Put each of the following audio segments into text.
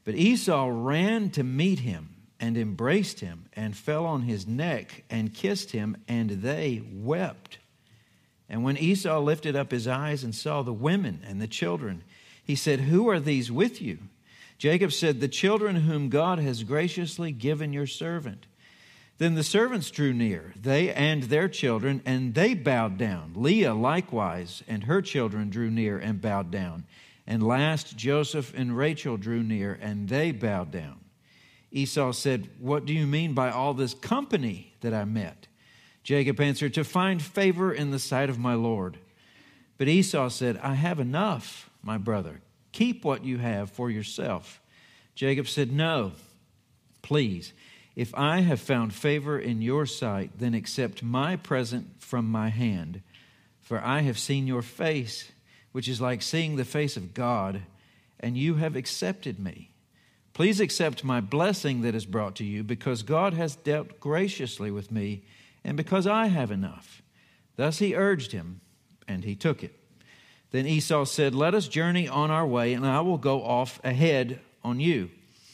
But Esau ran to meet him and embraced him and fell on his neck and kissed him, and they wept. And when Esau lifted up his eyes and saw the women and the children, he said, "Who are these with you?" Jacob said, "The children whom God has graciously given your servant." Then the servants drew near, they and their children, and they bowed down. Leah likewise and her children drew near and bowed down. And last Joseph and Rachel drew near, and they bowed down. Esau said, "What do you mean by all this company that I met?" Jacob answered, "To find favor in the sight of my Lord." But Esau said, "I have enough, my brother. Keep what you have for yourself." Jacob said, "No, please. If I have found favor in your sight, then accept my present from my hand. For I have seen your face, which is like seeing the face of God, and you have accepted me. Please accept my blessing that is brought to you, because God has dealt graciously with me, and because I have enough." Thus he urged him, and he took it. Then Esau said, "Let us journey on our way, and I will go off ahead on you."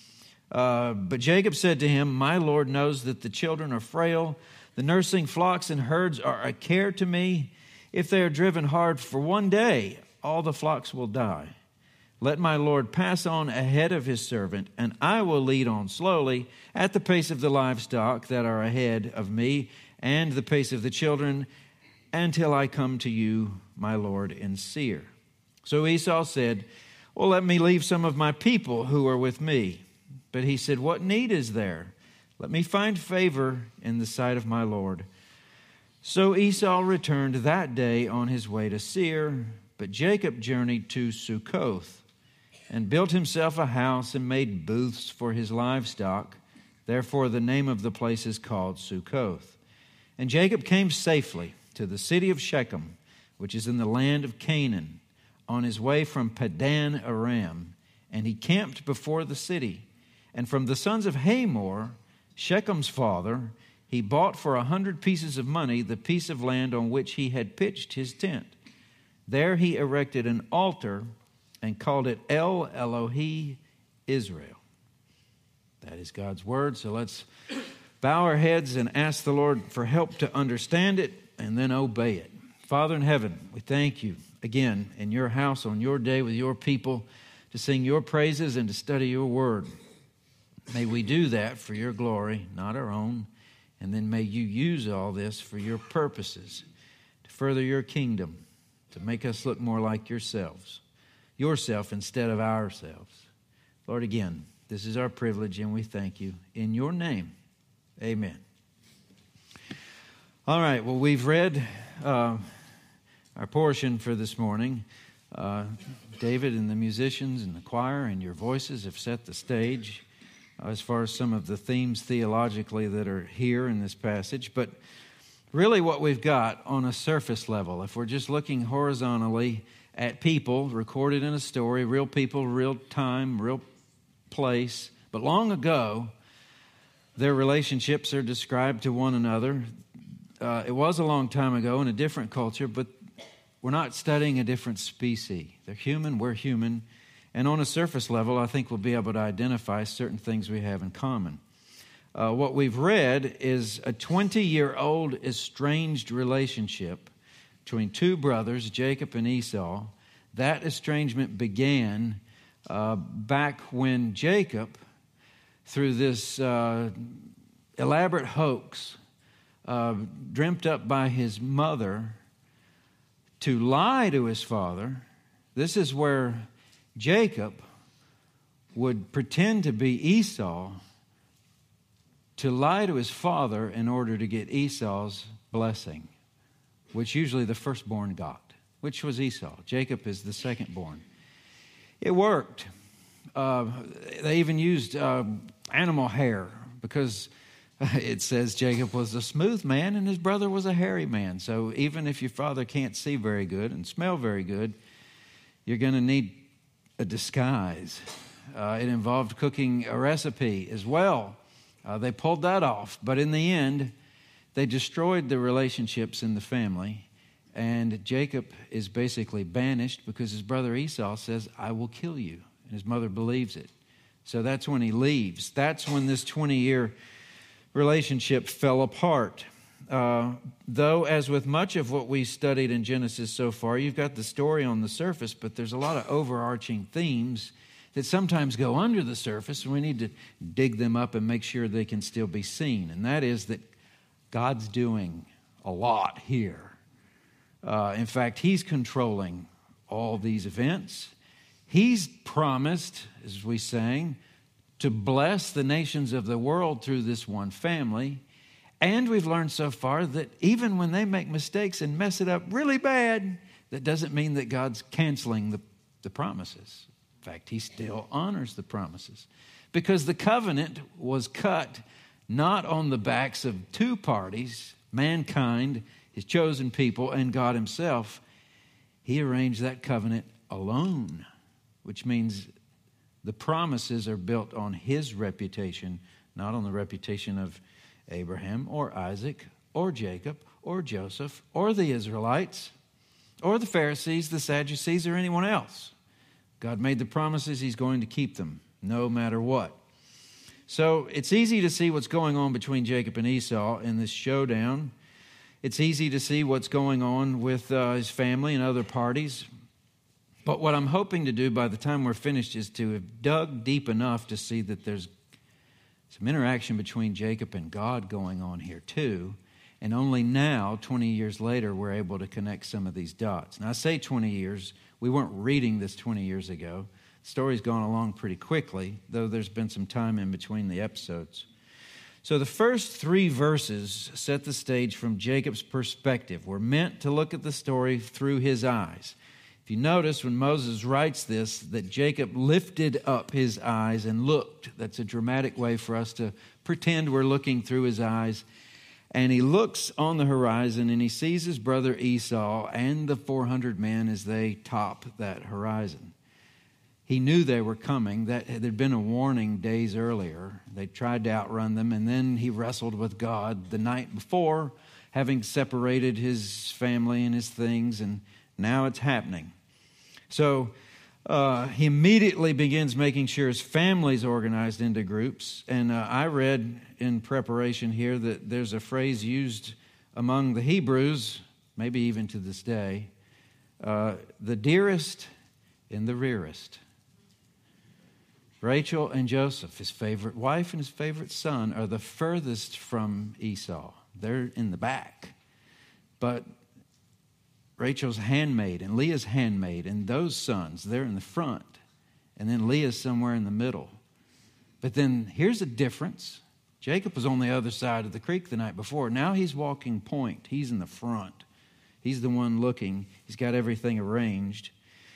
But Jacob said to him, "My Lord knows that the children are frail. The nursing flocks and herds are a care to me. If they are driven hard for one day, all the flocks will die. Let my Lord pass on ahead of his servant, and I will lead on slowly at the pace of the livestock that are ahead of me and the pace of the children until I come to you, my Lord, in Seir." So Esau said, "Well, let me leave some of my people who are with me." But he said, "What need is there? Let me find favor in the sight of my Lord." So Esau returned that day on his way to Seir, but Jacob journeyed to Succoth and built himself a house and made booths for his livestock. Therefore the name of the place is called Succoth. And Jacob came safely to the city of Shechem, which is in the land of Canaan, on his way from Padan Aram, and he camped before the city. And from the sons of Hamor, Shechem's father, he bought for 100 pieces of money the piece of land on which he had pitched his tent. There he erected an altar and called it El Elohe Israel. That is God's word. So let's bow our heads and ask the Lord for help to understand it and then obey it. Father in heaven, we thank you again in your house on your day with your people to sing your praises and to study your word. May we do that for your glory, not our own. And then may you use all this for your purposes, to further your kingdom, to make us look more like yourself instead of ourselves. Lord, again, this is our privilege and we thank you. In your name, amen. All right, well, we've read our portion for this morning. David and the musicians and the choir and your voices have set the stage as far as some of the themes theologically that are here in this passage. But really what we've got on a surface level, if we're just looking horizontally at people recorded in a story, real people, real time, real place, but long ago, their relationships are described to one another. It was a long time ago in a different culture, but we're not studying a different species. They're human, we're human. And on a surface level, I think we'll be able to identify certain things we have in common. What we've read is a 20-year-old estranged relationship between two brothers, Jacob and Esau. That estrangement began back when Jacob, through this elaborate hoax dreamt up by his mother to lie to his father. This is where Jacob would pretend to be Esau to lie to his father in order to get Esau's blessing, which usually the firstborn got, which was Esau. Jacob is the secondborn. It worked. They even used animal hair because it says Jacob was a smooth man and his brother was a hairy man. So even if your father can't see very good and smell very good, you're going to need a disguise. It involved cooking a recipe as well. They pulled that off. But in the end, they destroyed the relationships in the family. And Jacob is basically banished because his brother Esau says, "I will kill you." And his mother believes it. So that's when he leaves. That's when this 20-year relationship fell apart. Though, as with much of what we studied in Genesis so far, you've got the story on the surface, but there's a lot of overarching themes that sometimes go under the surface, and we need to dig them up and make sure they can still be seen. And that is that God's doing a lot here. In fact, He's controlling all these events. He's promised, as we sang, to bless the nations of the world through this one family. And we've learned so far that even when they make mistakes and mess it up really bad, that doesn't mean that God's canceling the promises. In fact, He still honors the promises. Because the covenant was cut not on the backs of two parties, mankind, His chosen people, and God Himself. He arranged that covenant alone, which means the promises are built on His reputation, not on the reputation of Abraham or Isaac or Jacob or Joseph or the Israelites or the Pharisees, the Sadducees, or anyone else. God made the promises. He's going to keep them no matter what. So it's easy to see what's going on between Jacob and Esau in this showdown. It's easy to see what's going on with his family and other parties. But what I'm hoping to do by the time we're finished is to have dug deep enough to see that there's some interaction between Jacob and God going on here too. And only now, 20 years later, we're able to connect some of these dots. Now, I say 20 years. We weren't reading this 20 years ago. The story's gone along pretty quickly, though there's been some time in between the episodes. So the first 3 verses set the stage from Jacob's perspective. We're meant to look at the story through his eyes. If you notice when Moses writes this, that Jacob lifted up his eyes and looked. That's a dramatic way for us to pretend we're looking through his eyes. And he looks on the horizon and he sees his brother Esau and the 400 men as they top that horizon. He knew they were coming. That there'd been a warning days earlier. They tried to outrun them, and then he wrestled with God the night before, having separated his family and his things, and now it's happening. So he immediately begins making sure his family's organized into groups. And I read in preparation here that there's a phrase used among the Hebrews, maybe even to this day, the dearest and the rearest. Rachel and Joseph, his favorite wife and his favorite son, are the furthest from Esau. They're in the back. But Rachel's handmaid and Leah's handmaid and those sons, they're in the front. And then Leah's somewhere in the middle. But then here's a difference. Jacob was on the other side of the creek the night before. Now he's walking point. He's in the front. He's the one looking. He's got everything arranged.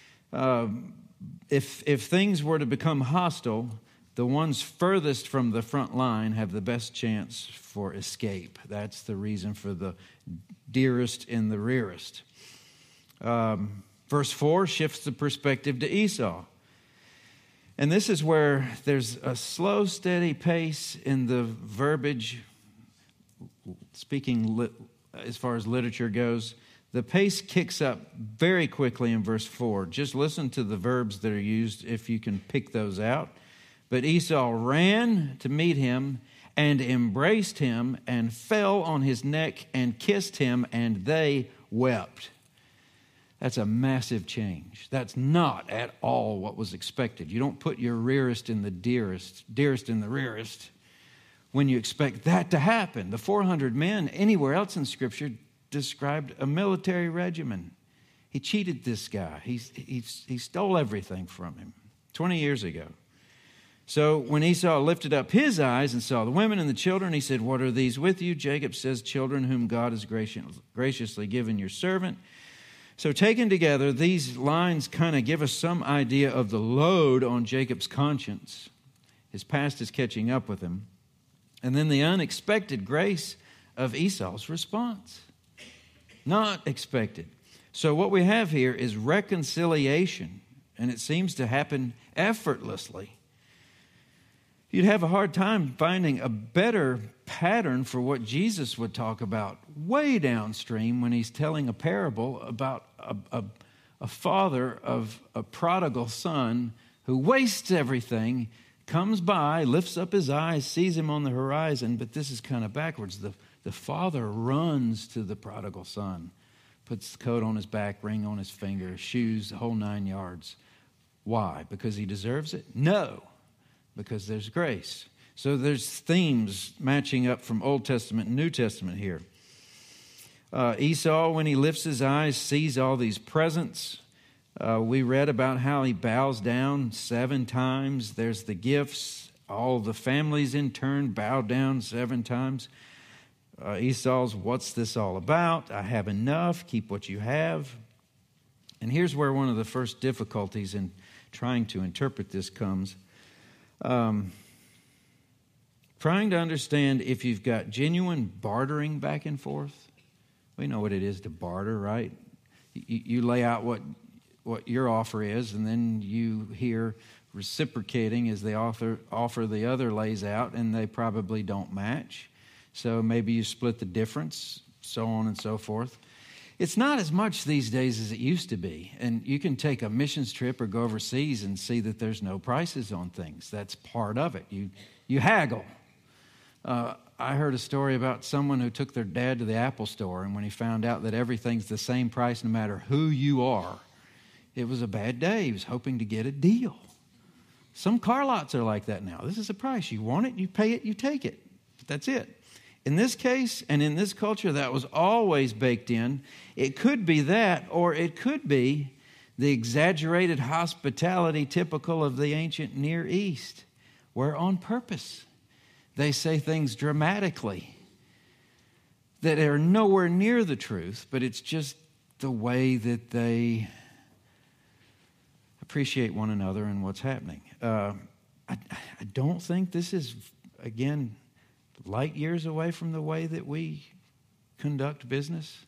If things were to become hostile, the ones furthest from the front line have the best chance for escape. That's the reason for the dearest and the rearest. Verse 4 shifts the perspective to Esau. And this is where there's a slow, steady pace in the verbiage. Speaking as far as literature goes, the pace kicks up very quickly in verse 4. Just listen to the verbs that are used if you can pick those out. But Esau ran to meet him and embraced him and fell on his neck and kissed him, and they wept. That's a massive change. That's not at all what was expected. You don't put your rearest in the dearest in the rearest when you expect that to happen. The 400 men anywhere else in Scripture described a military regimen. He cheated this guy. He stole everything from him 20 years ago. So when Esau lifted up his eyes and saw the women and the children, he said, "What are these with you?" Jacob says, "Children whom God has graciously given your servant." So taken together, these lines kind of give us some idea of the load on Jacob's conscience. His past is catching up with him. And then the unexpected grace of Esau's response. Not expected. So what we have here is reconciliation, and it seems to happen effortlessly. You'd have a hard time finding a better pattern for what Jesus would talk about way downstream when he's telling a parable about a father of a prodigal son who wastes everything, comes by, lifts up his eyes, sees him on the horizon, but this is kind of backwards. The father runs to the prodigal son, puts the coat on his back, ring on his finger, shoes, the whole 9 yards. Why? Because he deserves it? No, because there's grace. So there's themes matching up from Old Testament and New Testament here. Esau, when he lifts his eyes, sees all these presents. We read about how he bows down 7 times. There's the gifts. All the families in turn bow down 7 times. Esau's, what's this all about? I have enough. Keep what you have. And here's where one of the first difficulties in trying to interpret this comes. Trying to understand if you've got genuine bartering back and forth. We know what it is to barter, right? You lay out what your offer is, and then you hear reciprocating as the offer the other lays out, and they probably don't match. So maybe you split the difference, so on and so forth. It's not as much these days as it used to be. And you can take a missions trip or go overseas and see that there's no prices on things. That's part of it. You haggle. I heard a story about someone who took their dad to the Apple store, and when he found out that everything's the same price no matter who you are, it was a bad day. He was hoping to get a deal. Some car lots are like that now. This is the price. You want it, you pay it, you take it. That's it. In this case and in this culture, that was always baked in. It could be that, or it could be the exaggerated hospitality typical of the ancient Near East, where on purpose they say things dramatically that are nowhere near the truth, but it's just the way that they appreciate one another and what's happening. I don't think this is, again, light years away from the way that we conduct business.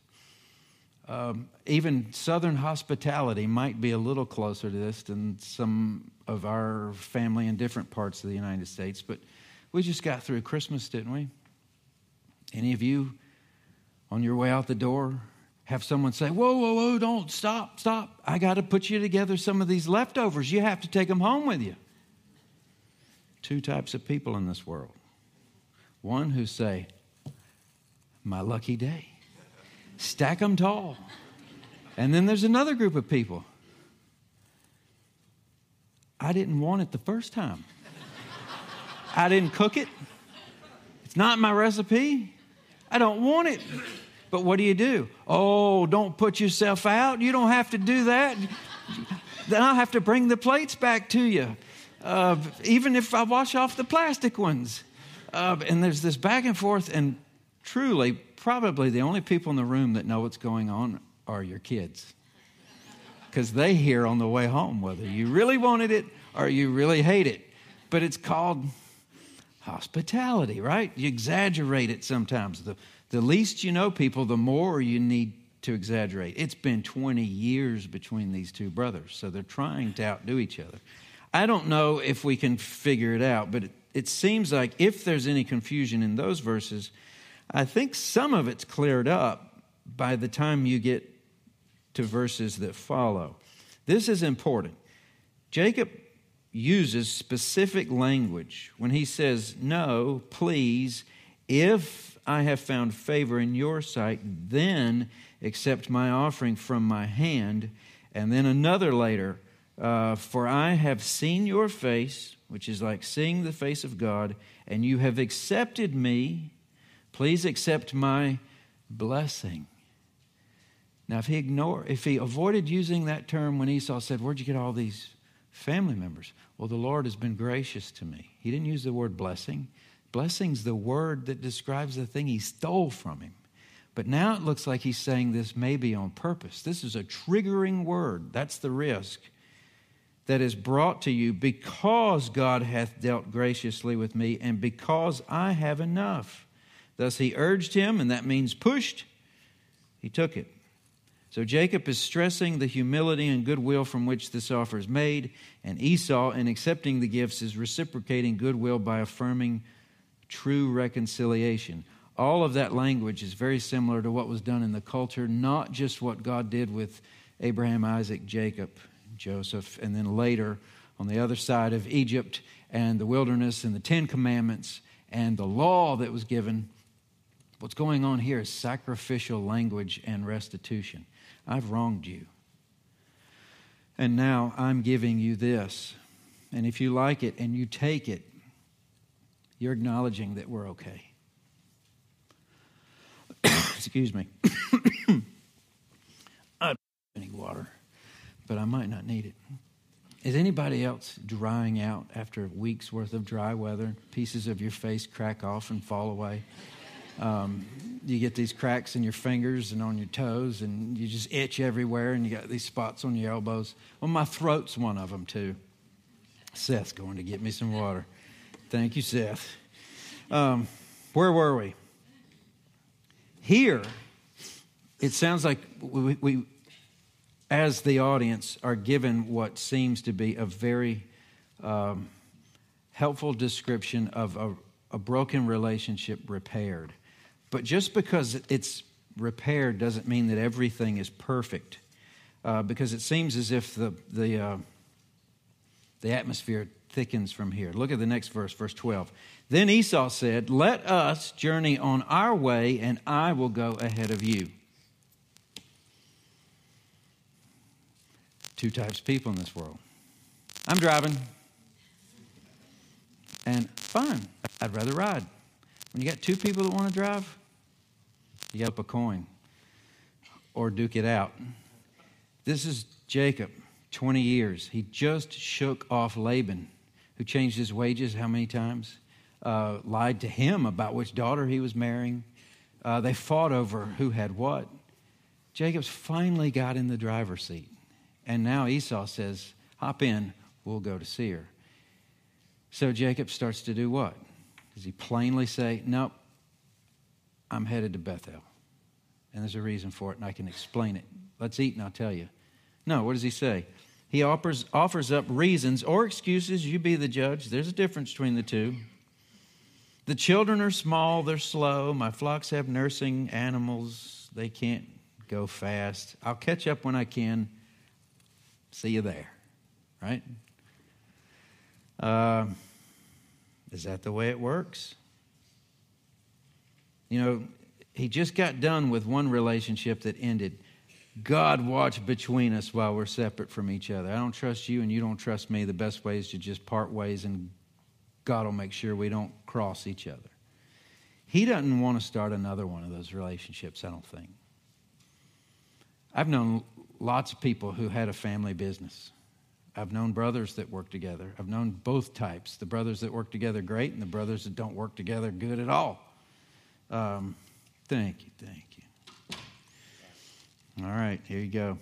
Even Southern hospitality might be a little closer to this than some of our family in different parts of the United States, but we just got through Christmas, didn't we? Any of you on your way out the door have someone say, whoa, don't, stop. I got to put you together some of these leftovers. You have to take them home with you. 2 types of people in this world. One who say, my lucky day. Stack them tall. And then there's another group of people. I didn't want it the first time. I didn't cook it. It's not my recipe. I don't want it. But what do? Oh, don't put yourself out. You don't have to do that. Then I'll have to bring the plates back to you, even if I wash off the plastic ones. And there's this back and forth, and truly, probably the only people in the room that know what's going on are your kids. Because they hear on the way home whether you really wanted it or you really hate it. But it's called hospitality, right? You exaggerate it sometimes. The least you know people, the more you need to exaggerate. It's been 20 years between these 2 brothers, so they're trying to outdo each other. I don't know if we can figure it out, but it seems like if there's any confusion in those verses, I think some of it's cleared up by the time you get to verses that follow. This is important. Jacob uses specific language when he says, no, please, if I have found favor in your sight, then accept my offering from my hand. And then another later, for I have seen your face, which is like seeing the face of God, and you have accepted me. Please accept my blessing. Now, if he avoided using that term when Esau said, where'd you get all these family members? Well, the Lord has been gracious to me. He didn't use the word blessing. Blessing's the word that describes the thing he stole from him. But now it looks like he's saying this maybe on purpose. This is a triggering word. That's the risk that is brought to you because God hath dealt graciously with me and because I have enough. Thus he urged him, and that means pushed. He took it. So Jacob is stressing the humility and goodwill from which this offer is made, and Esau, in accepting the gifts, is reciprocating goodwill by affirming true reconciliation. All of that language is very similar to what was done in the culture, not just what God did with Abraham, Isaac, Jacob, Joseph, and then later on the other side of Egypt and the wilderness and the Ten Commandments and the law that was given. What's going on here is sacrificial language and restitution. I've wronged you. And now I'm giving you this. And if you like it and you take it, you're acknowledging that we're okay. Excuse me. I don't have any water, but I might not need it. Is anybody else drying out after weeks worth of dry weather? Pieces of your face crack off and fall away. You get these cracks in your fingers and on your toes, and you just itch everywhere, and you got these spots on your elbows. Well, my throat's one of them, too. Seth's going to get me some water. Thank you, Seth. Where were we? Here, it sounds like we, as the audience, are given what seems to be a very helpful description of a broken relationship repaired. But just because it's repaired doesn't mean that everything is perfect, because it seems as if the atmosphere thickens from here. Look at the next verse, verse 12. Then Esau said, "Let us journey on our way, and I will go ahead of you." Two types of people in this world. I'm driving, and fine, I'd rather ride. When you got two people that want to drive, you got to flip a coin or duke it out. This is Jacob, 20 years. He just shook off Laban, who changed his wages how many times? Lied to him about which daughter he was marrying. They fought over who had what. Jacob's finally got in the driver's seat. And now Esau says, hop in, we'll go to Seir. So Jacob starts to do what? Does he plainly say, nope, I'm headed to Bethel? And there's a reason for it, and I can explain it. Let's eat and I'll tell you. No, what does he say? He offers up reasons or excuses. You be the judge. There's a difference between the two. The children are small, they're slow. My flocks have nursing animals. They can't go fast. I'll catch up when I can. See you there, right? Is that the way it works? You know, he just got done with one relationship that ended. God watch between us while we're separate from each other. I don't trust you and you don't trust me. The best way is to just part ways, and God will make sure we don't cross each other. He doesn't want to start another one of those relationships, I don't think. I've known lots of people who had a family business. I've known brothers that work together. I've known both types. The brothers that work together great and the brothers that don't work together good at all. Thank you. All right, here you go.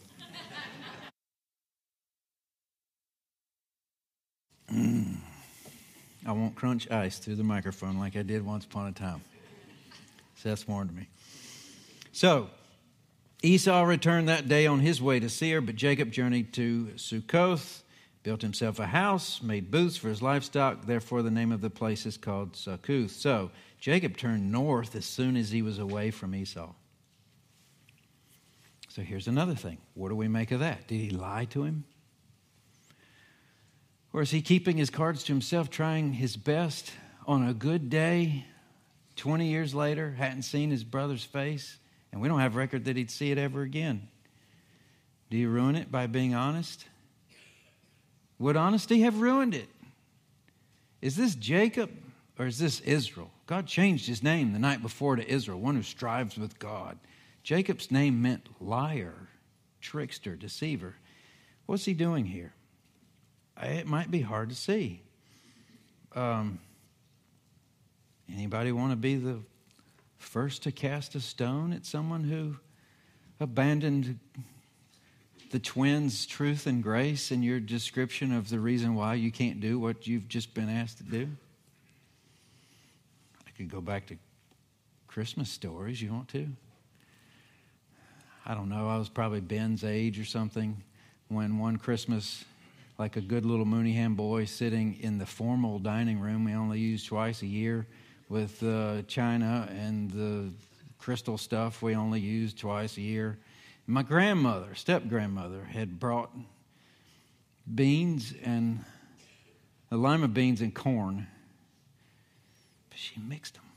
I won't crunch ice through the microphone like I did once upon a time. Seth warned me. So, Esau returned that day on his way to Seir, but Jacob journeyed to Succoth, built himself a house, made booths for his livestock. Therefore, the name of the place is called Succoth. So, Jacob turned north as soon as he was away from Esau. So here's another thing. What do we make of that? Did he lie to him? Or is he keeping his cards to himself, trying his best on a good day, 20 years later, hadn't seen his brother's face, and we don't have record that he'd see it ever again? Do you ruin it by being honest? Would honesty have ruined it? Is this Jacob or is this Israel? God changed his name the night before to Israel, one who strives with God. Jacob's name meant liar, trickster, deceiver. What's he doing here? It might be hard to see. Anybody want to be the first to cast a stone at someone who abandoned the twins' truth and grace in your description of the reason why you can't do what you've just been asked to do? I could go back to Christmas stories. You want to? I don't know. I was probably Ben's age or something when one Christmas, like a good little Mooneyham boy sitting in the formal dining room we only use twice a year with china and the crystal stuff we only use twice a year. My step-grandmother, had brought beans and lima beans and corn. But she mixed them.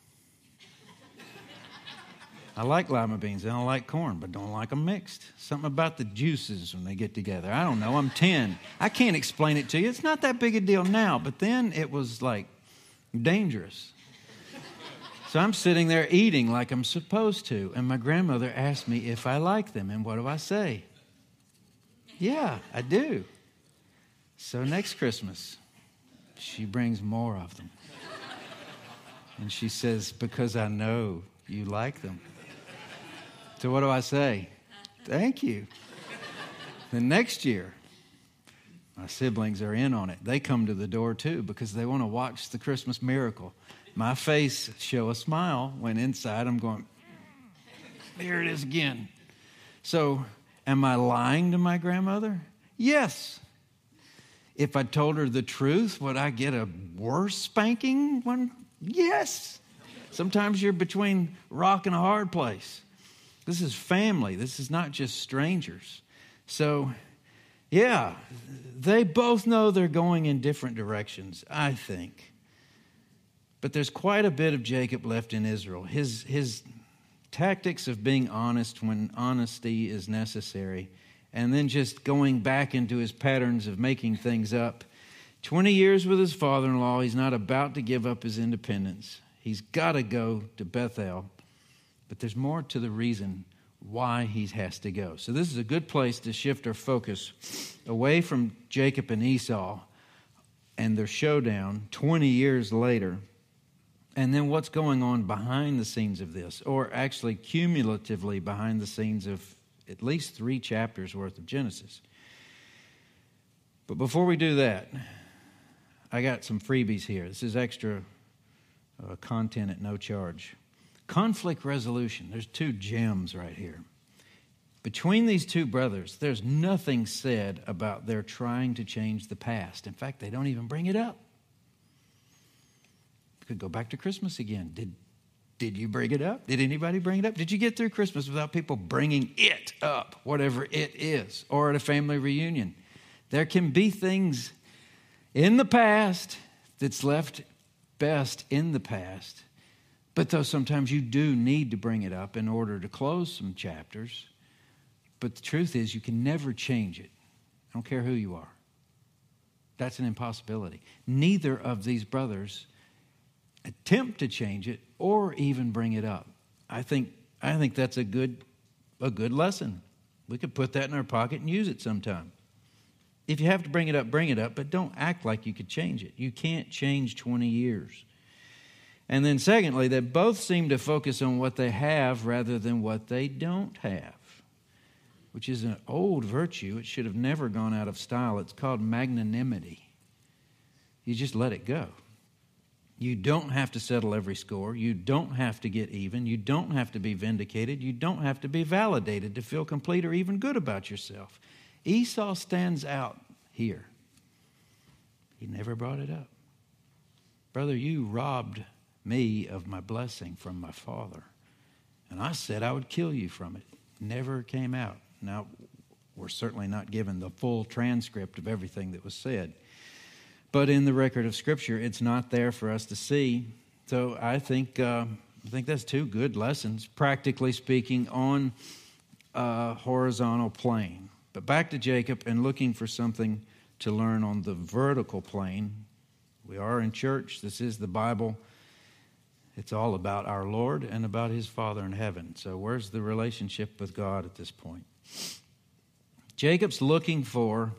I like lima beans. I don't like corn, but don't like them mixed. Something about the juices when they get together. I don't know. I'm 10. I can't explain it to you. It's not that big a deal now, but then it was like dangerous. So I'm sitting there eating like I'm supposed to, and my grandmother asked me if I like them, and what do I say? Yeah, I do. So next Christmas, she brings more of them. And she says, because I know you like them. So what do I say? Thank you. The next year, my siblings are in on it. They come to the door too because they want to watch the Christmas miracle. My face show a smile when inside I'm going, there it is again. So am I lying to my grandmother? Yes. If I told her the truth, would I get a worse spanking one? Yes. Sometimes you're between rock and a hard place. This is family. This is not just strangers. So, yeah, they both know they're going in different directions, I think. But there's quite a bit of Jacob left in Israel. His tactics of being honest when honesty is necessary, and then just going back into his patterns of making things up. 20 years with his father-in-law, he's not about to give up his independence. He's got to go to Bethel. But there's more to the reason why he has to go. So this is a good place to shift our focus away from Jacob and Esau and their showdown 20 years later. And then what's going on behind the scenes of this, or actually cumulatively behind the scenes of at least 3 chapters worth of Genesis. But before we do that, I got some freebies here. This is extra content at no charge. Conflict resolution. There's 2 gems right here. Between these 2 brothers, there's nothing said about their trying to change the past. In fact, they don't even bring it up. Could go back to Christmas again. Did you bring it up? Did anybody bring it up? Did you get through Christmas without people bringing it up, whatever it is, or at a family reunion? There can be things in the past that's left best in the past. But though sometimes you do need to bring it up in order to close some chapters. But the truth is you can never change it. I don't care who you are. That's an impossibility. Neither of these brothers attempt to change it or even bring it up. I think that's a good lesson. We could put that in our pocket and use it sometime. If you have to bring it up, but don't act like you could change it. You can't change 20 years. And then secondly, they both seem to focus on what they have rather than what they don't have, which is an old virtue. It should have never gone out of style. It's called magnanimity. You just let it go. You don't have to settle every score. You don't have to get even. You don't have to be vindicated. You don't have to be validated to feel complete or even good about yourself. Esau stands out here. He never brought it up. Brother, you robbed me of my blessing from my father. And I said I would kill you from it. Never came out. Now, we're certainly not given the full transcript of everything that was said. But in the record of Scripture, it's not there for us to see. So I think that's 2 good lessons, practically speaking, on a horizontal plane. But back to Jacob and looking for something to learn on the vertical plane. We are in church. This is the Bible. It's all about our Lord and about His Father in heaven. So where's the relationship with God at this point? Jacob's looking for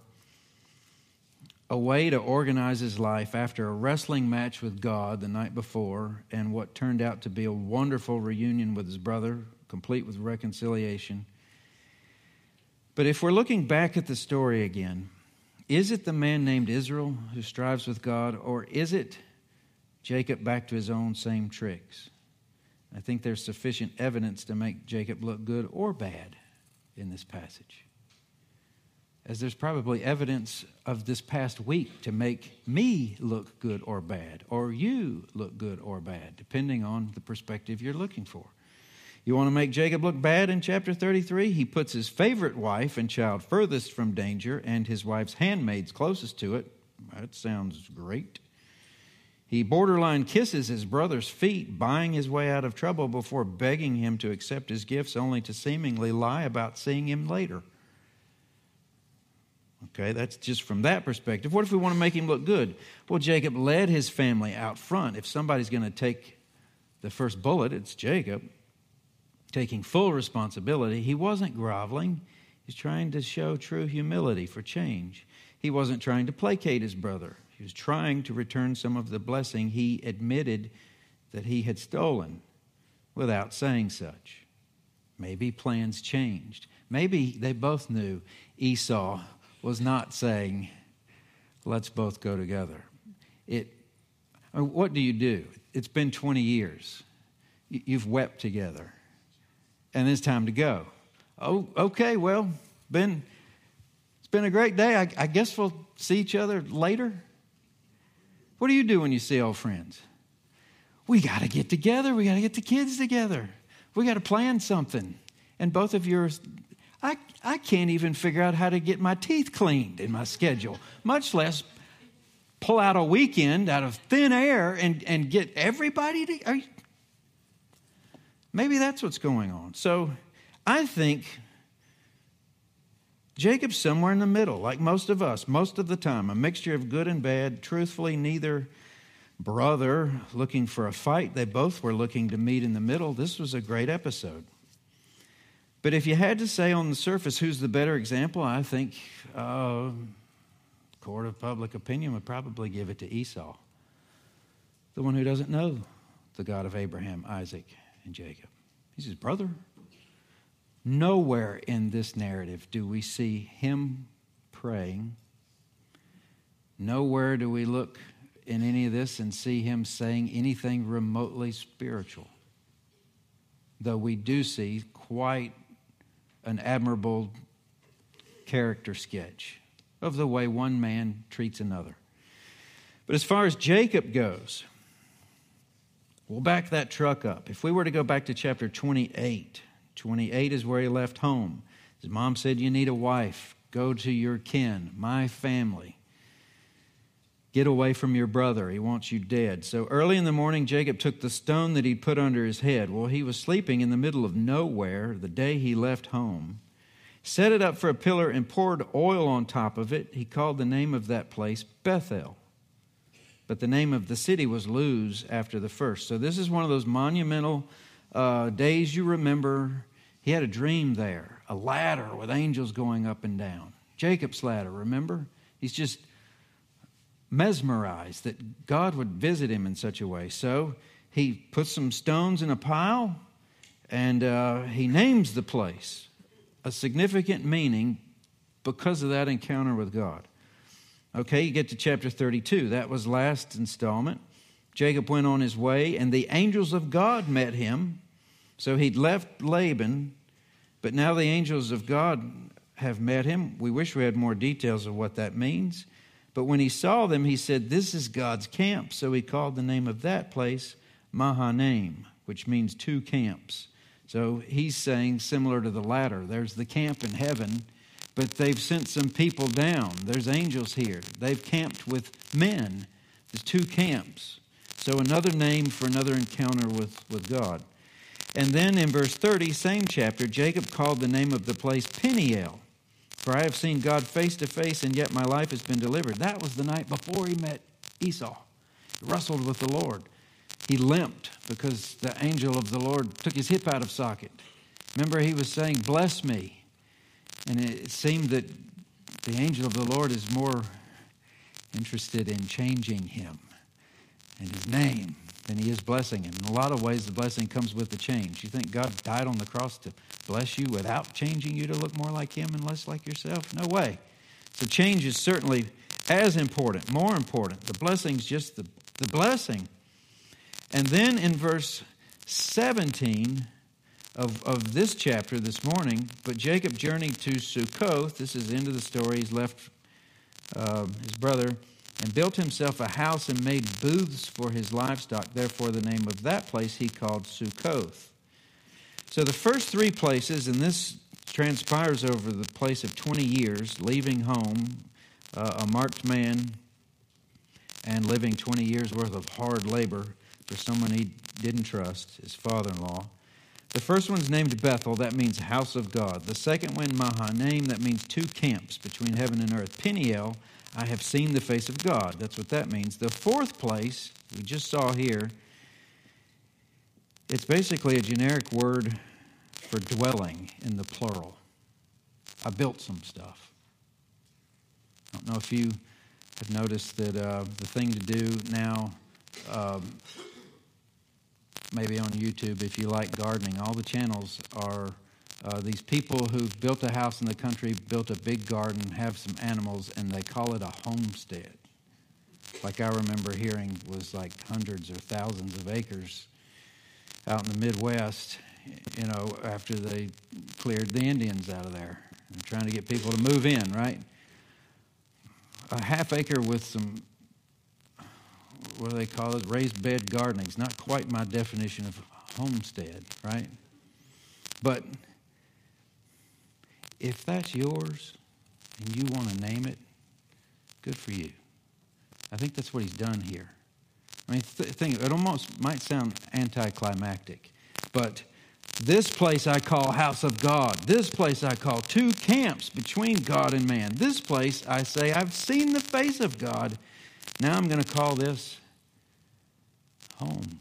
a way to organize his life after a wrestling match with God the night before and what turned out to be a wonderful reunion with his brother, complete with reconciliation. But if we're looking back at the story again, is it the man named Israel who strives with God, or is it Jacob back to his own same tricks? I think there's sufficient evidence to make Jacob look good or bad in this passage, as there's probably evidence of this past week to make me look good or bad, or you look good or bad, depending on the perspective you're looking for. You want to make Jacob look bad in chapter 33? He puts his favorite wife and child furthest from danger and his wife's handmaids closest to it. That sounds great. He borderline kisses his brother's feet, buying his way out of trouble before begging him to accept his gifts, only to seemingly lie about seeing him later. Okay, that's just from that perspective. What if we want to make him look good? Well, Jacob led his family out front. If somebody's going to take the first bullet, it's Jacob, taking full responsibility. He wasn't groveling. He's trying to show true humility for change. He wasn't trying to placate his brother. He was trying to return some of the blessing he admitted that he had stolen without saying such. Maybe plans changed. Maybe they both knew Esau was not saying, let's both go together. What do? It's been 20 years. You've wept together. And it's time to go. Oh, okay, well, it's been a great day. I guess we'll see each other later. What do you do when you see old friends? We got to get together. We got to get the kids together. We got to plan something. And both of yours, I can't even figure out how to get my teeth cleaned in my schedule, much less pull out a weekend out of thin air and get everybody to... Maybe that's what's going on. So I think Jacob's somewhere in the middle, like most of us, most of the time, a mixture of good and bad. Truthfully, neither brother looking for a fight. They both were looking to meet in the middle. This was a great episode. But if you had to say on the surface who's the better example, I think court of public opinion would probably give it to Esau, the one who doesn't know the God of Abraham, Isaac, and Jacob. He's his brother. Nowhere in this narrative do we see him praying. Nowhere do we look in any of this and see him saying anything remotely spiritual. Though we do see quite an admirable character sketch of the way one man treats another. But as far as Jacob goes, we'll back that truck up. If we were to go back to chapter 28, 28 is where he left home. His mom said, you need a wife. Go to your kin, my family. Get away from your brother. He wants you dead. So early in the morning, Jacob took the stone that he'd put under his head. Well, he was sleeping in the middle of nowhere the day he left home. Set it up for a pillar and poured oil on top of it. He called the name of that place Bethel. But the name of the city was Luz after the first. So this is one of those monumental days you remember. He had a dream there, a ladder with angels going up and down. Jacob's ladder, remember? He's just mesmerized that God would visit him in such a way. So he puts some stones in a pile and he names the place, a significant meaning because of that encounter with God. Okay, you get to chapter 32. That was last installment. Jacob went on his way and the angels of God met him. So he'd left Laban, but now the angels of God have met him. We wish we had more details of what that means. But when he saw them, he said, this is God's camp. So he called the name of that place Mahanaim, which means two camps. So he's saying, similar to the ladder, there's the camp in heaven, but they've sent some people down. There's angels here. They've camped with men. There's two camps. So another name for another encounter with God. And then in verse 30, same chapter, Jacob called the name of the place Peniel. For I have seen God face to face, and yet my life has been delivered. That was the night before he met Esau. He wrestled with the Lord. He limped because the angel of the Lord took his hip out of socket. Remember, he was saying, bless me. And it seemed that the angel of the Lord is more interested in changing him and his name than he is blessing him. In a lot of ways, the blessing comes with the change. You think God died on the cross to bless you without changing you to look more like him and less like yourself? No way. So change is certainly as important, more important. The blessing's just the blessing. And then in verse 17 of this chapter this morning, but Jacob journeyed to Succoth. This is the end of the story. He's left his brother and built himself a house and made booths for his livestock. Therefore, the name of that place he called Succoth. So the first three places, and this transpires over the place of 20 years, leaving home, a marked man, and living 20 years worth of hard labor for someone he didn't trust, his father-in-law. The first one's named Bethel, that means house of God. The second one, Mahanaim, that means two camps between heaven and earth. Peniel, I have seen the face of God. That's what that means. The fourth place, we just saw here, it's basically a generic word for dwelling in the plural. I built some stuff. I don't know if you have noticed that the thing to do now, maybe on YouTube, if you like gardening, all the channels are these people who've built a house in the country, built a big garden, have some animals, and they call it a homestead. Like I remember hearing was like hundreds or thousands of acres out in the Midwest, after they cleared the Indians out of there. They're trying to get people to move in, right? A half acre with some, what do they call it, raised bed gardening. It's not quite my definition of homestead, right? But if that's yours and you want to name it, good for you. I think that's what he's done here. I mean, it almost might sound anticlimactic, but this place I call house of God. This place I call two camps between God and man. This place I say I've seen the face of God. Now I'm going to call this home.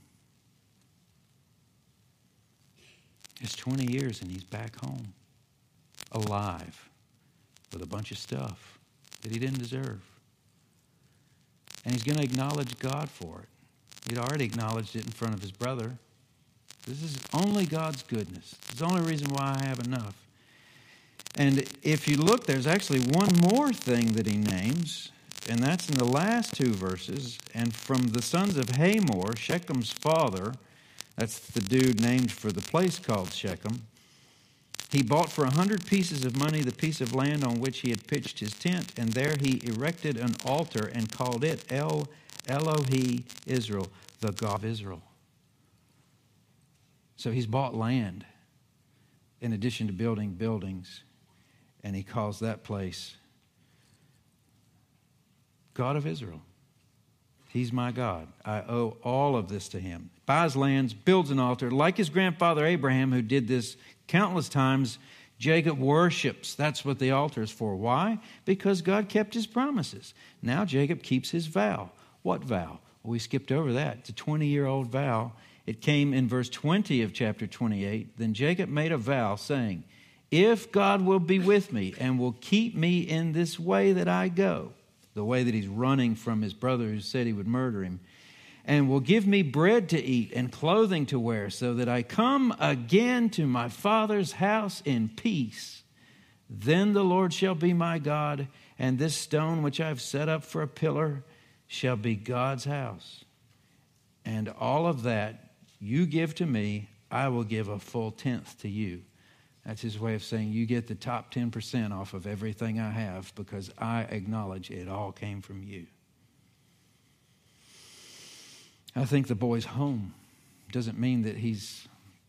It's 20 years and he's back home, alive, with a bunch of stuff that he didn't deserve. And he's going to acknowledge God for it. He'd already acknowledged it in front of his brother. This is only God's goodness. It's the only reason why I have enough. And if you look, there's actually one more thing that he names, and that's in the last two verses. And from the sons of Hamor, Shechem's father, that's the dude named for the place called Shechem, he bought for 100 pieces of money the piece of land on which he had pitched his tent, and there he erected an altar and called it Elohe Israel, the God of Israel. So he's bought land in addition to building buildings, and he calls that place God of Israel. He's my God. I owe all of this to him. Buys lands, builds an altar, like his grandfather Abraham, who did this countless times. Jacob worships. That's what the altar is for. Why? Because God kept his promises. Now Jacob keeps his vow. What vow? Well, we skipped over that. It's a 20-year-old vow. It came in verse 20 of chapter 28. Then Jacob made a vow, saying, if God will be with me and will keep me in this way that I go, the way that he's running from his brother who said he would murder him, and will give me bread to eat and clothing to wear, so that I come again to my father's house in peace, then the Lord shall be my God, and this stone which I have set up for a pillar shall be God's house. And all of that you give to me, I will give a full tenth to you. That's his way of saying you get the top 10% off of everything I have, because I acknowledge it all came from you. I think the boy's home doesn't mean that he's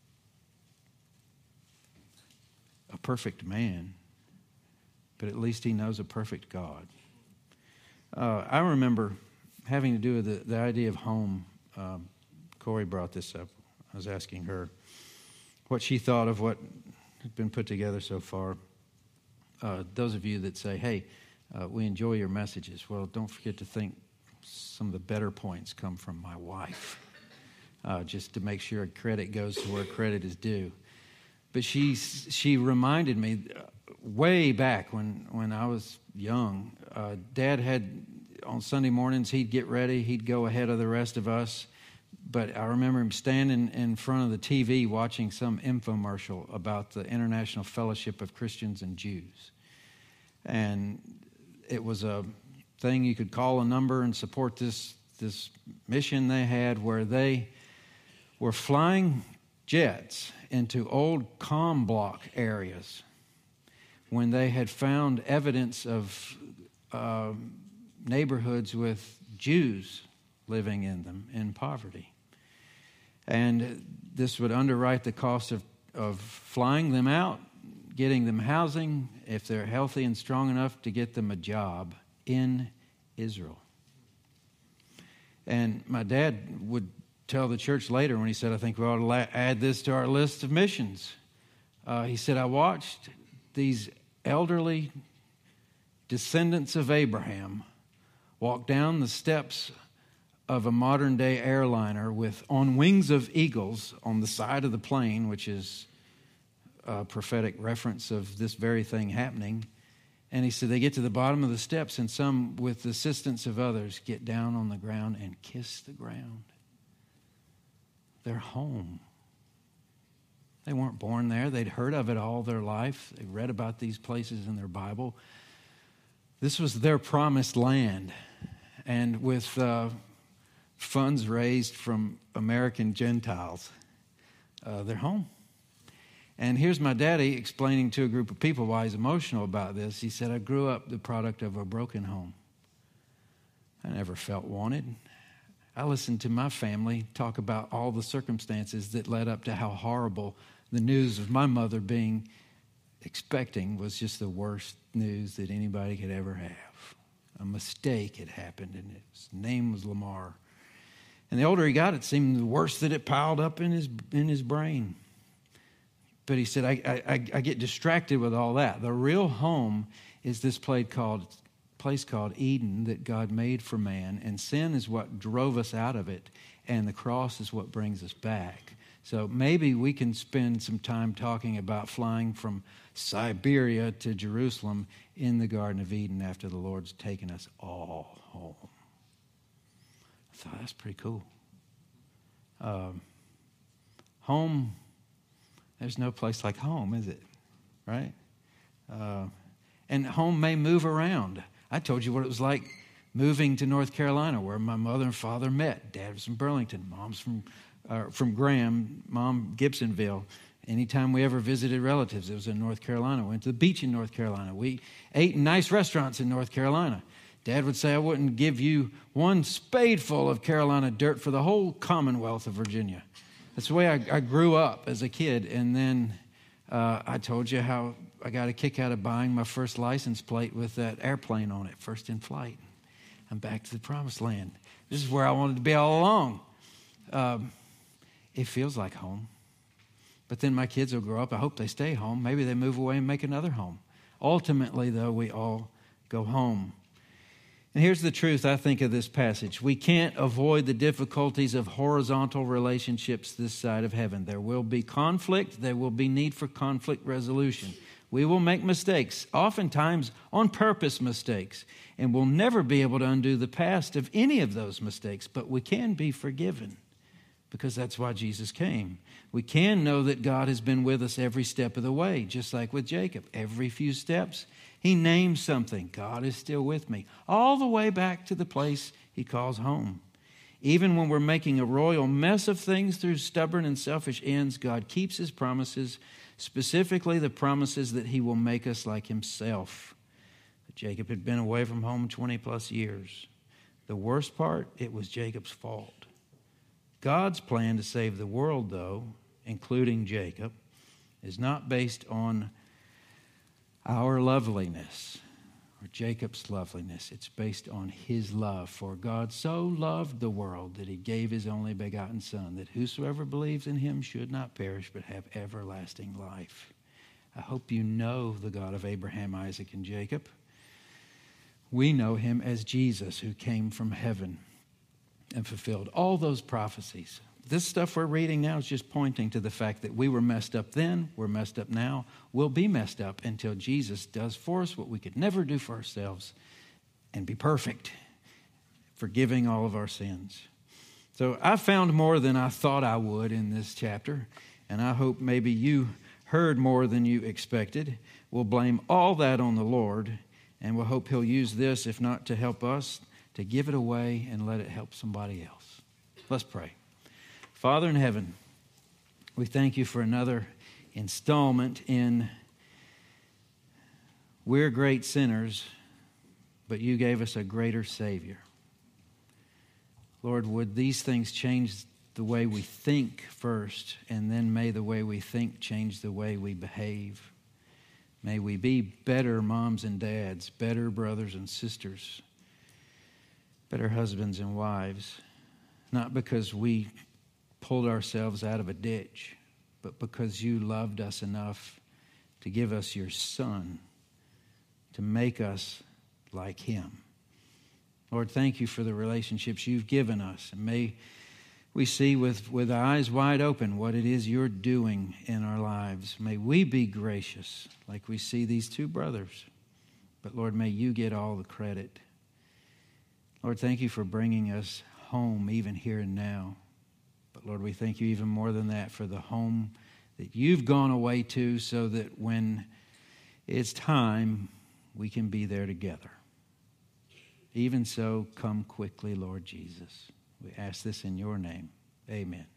a perfect man, but at least he knows a perfect God. I remember having to do with the idea of home. Corey brought this up. I was asking her what she thought of what had been put together so far. Those of you that say, hey, we enjoy your messages, well, don't forget to think some of the better points come from my wife, just to make sure credit goes to where credit is due. But she reminded me way back when I was young, Dad had, on Sunday mornings, he'd get ready, he'd go ahead of the rest of us. But I remember him standing in front of the TV watching some infomercial about the International Fellowship of Christians and Jews. And it was a thing you could call a number and support this mission they had, where they were flying jets into old comm block areas when they had found evidence of neighborhoods with Jews living in them in poverty. And this would underwrite the cost of flying them out, getting them housing, if they're healthy and strong enough, to get them a job in Israel. And my dad would tell the church later when he said, I think we ought to add this to our list of missions. He said, I watched these elderly descendants of Abraham walk down the steps of a modern-day airliner on wings of eagles on the side of the plane, which is a prophetic reference of this very thing happening. And he said they get to the bottom of the steps, and some, with the assistance of others, get down on the ground and kiss the ground. They're home. They weren't born there. They'd heard of it all their life. They read about these places in their Bible. This was their promised land. And with funds raised from American Gentiles, they're home. And here's my daddy explaining to a group of people why he's emotional about this. He said, I grew up the product of a broken home. I never felt wanted. I listened to my family talk about all the circumstances that led up to how horrible the news of my mother being expecting was just the worst news that anybody could ever have. A mistake had happened, and his name was Lamar. And the older he got, it seemed worse that it piled up in his brain. But he said, I get distracted with all that. The real home is this place called Eden that God made for man, and sin is what drove us out of it, and the cross is what brings us back. So maybe we can spend some time talking about flying from Siberia to Jerusalem in the Garden of Eden after the Lord's taken us all home. I thought, that's pretty cool. Home, there's no place like home, is it? Right? And home may move around. I told you what it was like moving to North Carolina, where my mother and father met. Dad was from Burlington. Mom's from Graham. Mom, Gibsonville. Anytime we ever visited relatives, it was in North Carolina. We went to the beach in North Carolina. We ate in nice restaurants in North Carolina. Dad would say, I wouldn't give you one spadeful of Carolina dirt for the whole Commonwealth of Virginia. That's the way I grew up as a kid. And then I told you how I got a kick out of buying my first license plate with that airplane on it, first in flight. I'm back to the promised land. This is where I wanted to be all along. It feels like home. But then my kids will grow up. I hope they stay home. Maybe they move away and make another home. Ultimately, though, we all go home. And here's the truth, I think, of this passage. We can't avoid the difficulties of horizontal relationships this side of heaven. There will be conflict. There will be need for conflict resolution. We will make mistakes, oftentimes on purpose mistakes, and we'll never be able to undo the past of any of those mistakes, but we can be forgiven because that's why Jesus came. We can know that God has been with us every step of the way, just like with Jacob. Every few steps, he names something. God is still with me, all the way back to the place he calls home. Even when we're making a royal mess of things through stubborn and selfish ends, God keeps his promises, specifically the promises that he will make us like himself. Jacob had been away from home 20 plus years. The worst part, it was Jacob's fault. God's plan to save the world, though, including Jacob, is not based on our loveliness or Jacob's loveliness. It's based on his love. For God so loved the world that he gave his only begotten Son, that whosoever believes in him should not perish but have everlasting life. I hope you know the God of Abraham, Isaac, and Jacob. We know him as Jesus, who came from heaven and fulfilled all those prophecies. This stuff we're reading now is just pointing to the fact that we were messed up then, we're messed up now, we'll be messed up until Jesus does for us what we could never do for ourselves and be perfect, forgiving all of our sins. So I found more than I thought I would in this chapter, and I hope maybe you heard more than you expected. We'll blame all that on the Lord, and we'll hope he'll use this, if not to help us, to give it away and let it help somebody else. Let's pray. Father in heaven, we thank you for another installment in we're great sinners, but you gave us a greater Savior. Lord, would these things change the way we think first, and then may the way we think change the way we behave. May we be better moms and dads, better brothers and sisters, better husbands and wives. not because we pulled ourselves out of a ditch, but because you loved us enough to give us your Son to make us like him. Lord, thank you for the relationships you've given us. And may we see with eyes wide open what it is you're doing in our lives. May we be gracious like we see these two brothers. But Lord, may you get all the credit. Lord, thank you for bringing us home even here and now. But Lord, we thank you even more than that for the home that you've gone away to so that when it's time, we can be there together. Even so, come quickly, Lord Jesus. We ask this in your name. Amen.